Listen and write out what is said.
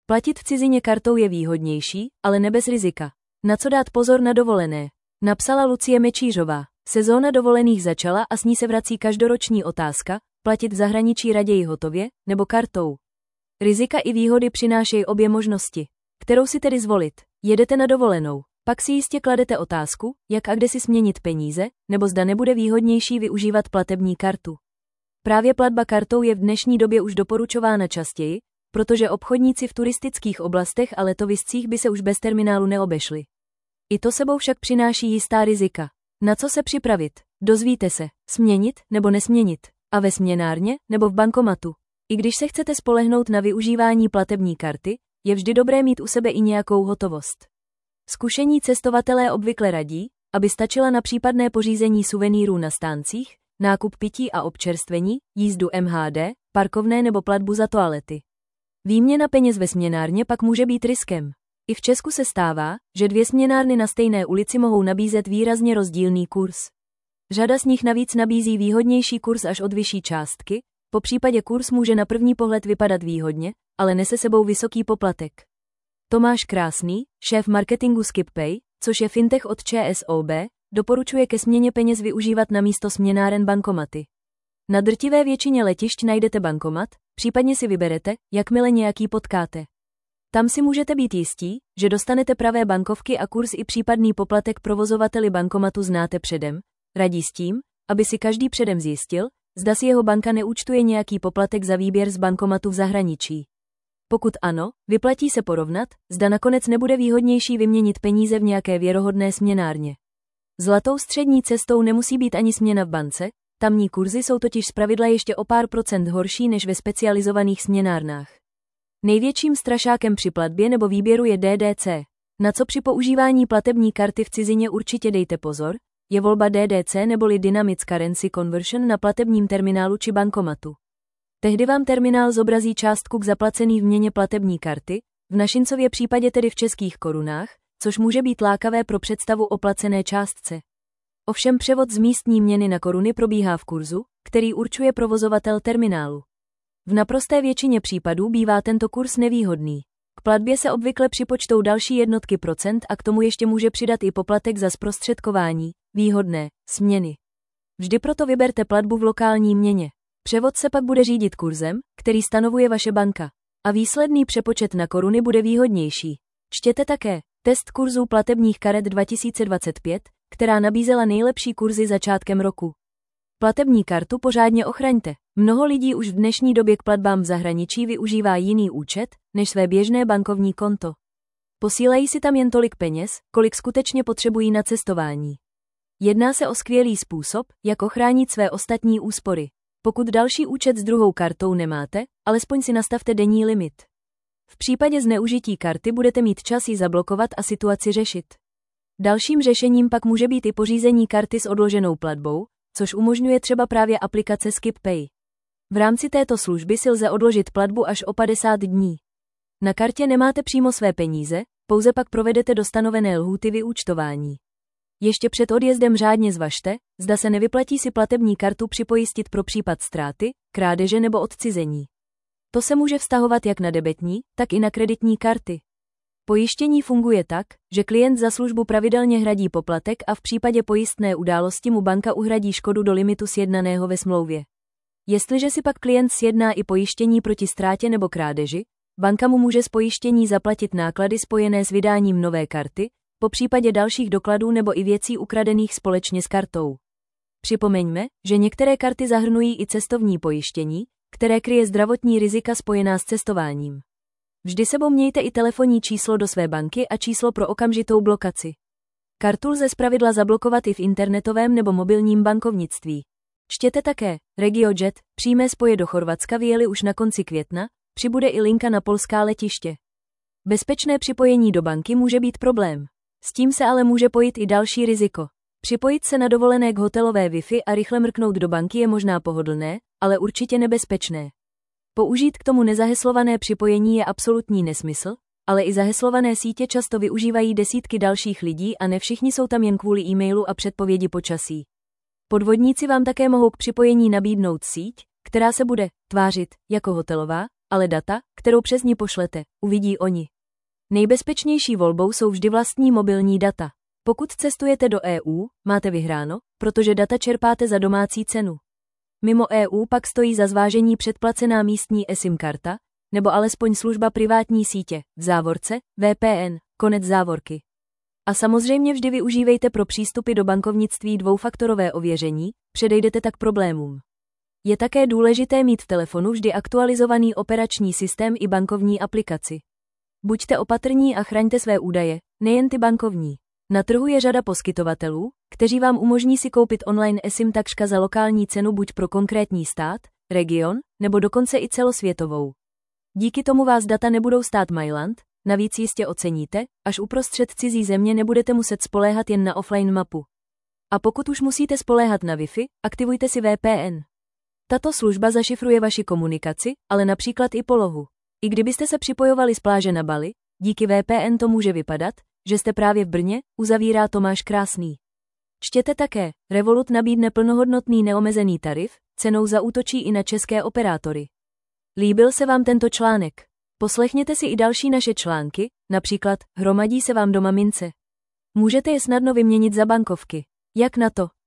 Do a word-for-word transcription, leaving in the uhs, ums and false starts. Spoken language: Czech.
Platit v cizině kartou je výhodnější, ale ne bez rizika. Na co dát pozor na dovolené? Napsala Lucie Mečířová. Sezóna dovolených začala a s ní se vrací každoroční otázka, platit v zahraničí raději hotově, nebo kartou. Rizika i výhody přinášejí obě možnosti. Kterou si tedy zvolit? Jedete na dovolenou. Pak si jistě kladete otázku, jak a kde si směnit peníze, nebo zda nebude výhodnější využívat platební kartu. Právě platba kartou je v dnešní době už doporučována častěji, protože obchodníci v turistických oblastech a letoviscích by se už bez terminálu neobešli. I to sebou však přináší jistá rizika. Na co se připravit? Dozvíte se, směnit nebo nesměnit, a ve směnárně nebo v bankomatu. I když se chcete spolehnout na využívání platební karty, je vždy dobré mít u sebe i nějakou hotovost. Zkušení cestovatelé obvykle radí, aby stačila na případné pořízení suvenýrů na stáncích, nákup pití a občerstvení, jízdu M H D, parkovné nebo platbu za toalety. Výměna peněz ve směnárně pak může být riskem. I v Česku se stává, že dvě směnárny na stejné ulici mohou nabízet výrazně rozdílný kurz. Řada z nich navíc nabízí výhodnější kurz až od vyšší částky, po případě kurz může na první pohled vypadat výhodně, ale nese sebou vysoký poplatek. Tomáš Krásný, šéf marketingu SkipPay, což je fintech od ČSOB, doporučuje ke směně peněz využívat namísto směnáren bankomaty. Na drtivé většině letišť najdete bankomat, případně si vyberete, jakmile nějaký potkáte. Tam si můžete být jistí, že dostanete pravé bankovky a kurz i případný poplatek provozovateli bankomatu znáte předem, radí s tím, aby si každý předem zjistil, zda si jeho banka neúčtuje nějaký poplatek za výběr z bankomatu v zahraničí. Pokud ano, vyplatí se porovnat, zda nakonec nebude výhodnější vyměnit peníze v nějaké věrohodné směnárně. Zlatou střední cestou nemusí být ani směna v bance, tamní kurzy jsou totiž zpravidla ještě o pár procent horší než ve specializovaných směnárnách. Největším strašákem při platbě nebo výběru je D D C. Na co při používání platební karty v cizině určitě dejte pozor, je volba D D C neboli Dynamic Currency Conversion na platebním terminálu či bankomatu. Tehdy vám terminál zobrazí částku k zaplacený v měně platební karty, v Našincově případě tedy v českých korunách, což může být lákavé pro představu o placené částce. Ovšem převod z místní měny na koruny probíhá v kurzu, který určuje provozovatel terminálu. V naprosté většině případů bývá tento kurz nevýhodný. K platbě se obvykle připočtou další jednotky procent a k tomu ještě může přidat i poplatek za zprostředkování, výhodné, směny. Vždy proto vyberte platbu v lokální měně. Převod se pak bude řídit kurzem, který stanovuje vaše banka. A výsledný přepočet na koruny bude výhodnější. Čtěte také test kurzů platebních karet dva tisíce dvacet pět, která nabízela nejlepší kurzy začátkem roku. Platební kartu pořádně ochraňte. Mnoho lidí už v dnešní době k platbám v zahraničí využívá jiný účet, než své běžné bankovní konto. Posílají si tam jen tolik peněz, kolik skutečně potřebují na cestování. Jedná se o skvělý způsob, jak ochránit své ostatní úspory. Pokud další účet s druhou kartou nemáte, alespoň si nastavte denní limit. V případě zneužití karty budete mít čas ji zablokovat a situaci řešit. Dalším řešením pak může být i pořízení karty s odloženou platbou, což umožňuje třeba právě aplikace SkipPay. V rámci této služby si lze odložit platbu až o padesát dní. Na kartě nemáte přímo své peníze, pouze pak provedete do stanovené lhůty vyúčtování. Ještě před odjezdem řádně zvažte, zda se nevyplatí si platební kartu připojistit pro případ ztráty, krádeže nebo odcizení. To se může vztahovat jak na debetní, tak i na kreditní karty. Pojištění funguje tak, že klient za službu pravidelně hradí poplatek a v případě pojistné události mu banka uhradí škodu do limitu sjednaného ve smlouvě. Jestliže si pak klient sjedná i pojištění proti ztrátě nebo krádeži, banka mu může z pojištění zaplatit náklady spojené s vydáním nové karty, po případě dalších dokladů nebo i věcí ukradených společně s kartou. Připomeňme, že některé karty zahrnují i cestovní pojištění, které kryje zdravotní rizika spojená s cestováním. Vždy sebou mějte i telefonní číslo do své banky a číslo pro okamžitou blokaci. Kartu lze zpravidla zablokovat i v internetovém nebo mobilním bankovnictví. Čtěte také, RegioJet, přímé spoje do Chorvatska vyjeli už na konci května, přibude i linka na polská letiště. Bezpečné připojení do banky může být problém. S tím se ale může pojít i další riziko. Připojit se na dovolené k hotelové Wi-Fi a rychle mrknout do banky je možná pohodlné, ale určitě nebezpečné. Použít k tomu nezaheslované připojení je absolutní nesmysl, ale i zaheslované sítě často využívají desítky dalších lidí a ne všichni jsou tam jen kvůli e-mailu a předpovědi počasí. Podvodníci vám také mohou k připojení nabídnout síť, která se bude tvářit jako hotelová, ale data, kterou přes ní pošlete, uvidí oni. Nejbezpečnější volbou jsou vždy vlastní mobilní data. Pokud cestujete do E U, máte vyhráno, protože data čerpáte za domácí cenu. Mimo E U pak stojí za zvážení předplacená místní eSIM karta, nebo alespoň služba privátní sítě, v závorce, V P N, konec závorky. A samozřejmě vždy využívejte pro přístupy do bankovnictví dvoufaktorové ověření, předejdete tak problémům. Je také důležité mít v telefonu vždy aktualizovaný operační systém i bankovní aplikaci. Buďte opatrní a chraňte své údaje, nejen ty bankovní. Na trhu je řada poskytovatelů, kteří vám umožní si koupit online eSIM takřka za lokální cenu buď pro konkrétní stát, region, nebo dokonce i celosvětovou. Díky tomu vás data nebudou stát Mailand, navíc jistě oceníte, až uprostřed cizí země nebudete muset spoléhat jen na offline mapu. A pokud už musíte spoléhat na Wi-Fi, aktivujte si V P N. Tato služba zašifruje vaši komunikaci, ale například i polohu. I kdybyste se připojovali z pláže na Bali, díky V P N to může vypadat, že jste právě v Brně, uzavírá Tomáš Krásný. Čtěte také, Revolut nabídne plnohodnotný neomezený tarif, cenou zaútočí i na české operátory. Líbil se vám tento článek? Poslechněte si i další naše články, například Hromadí se vám doma mince. Můžete je snadno vyměnit za bankovky. Jak na to?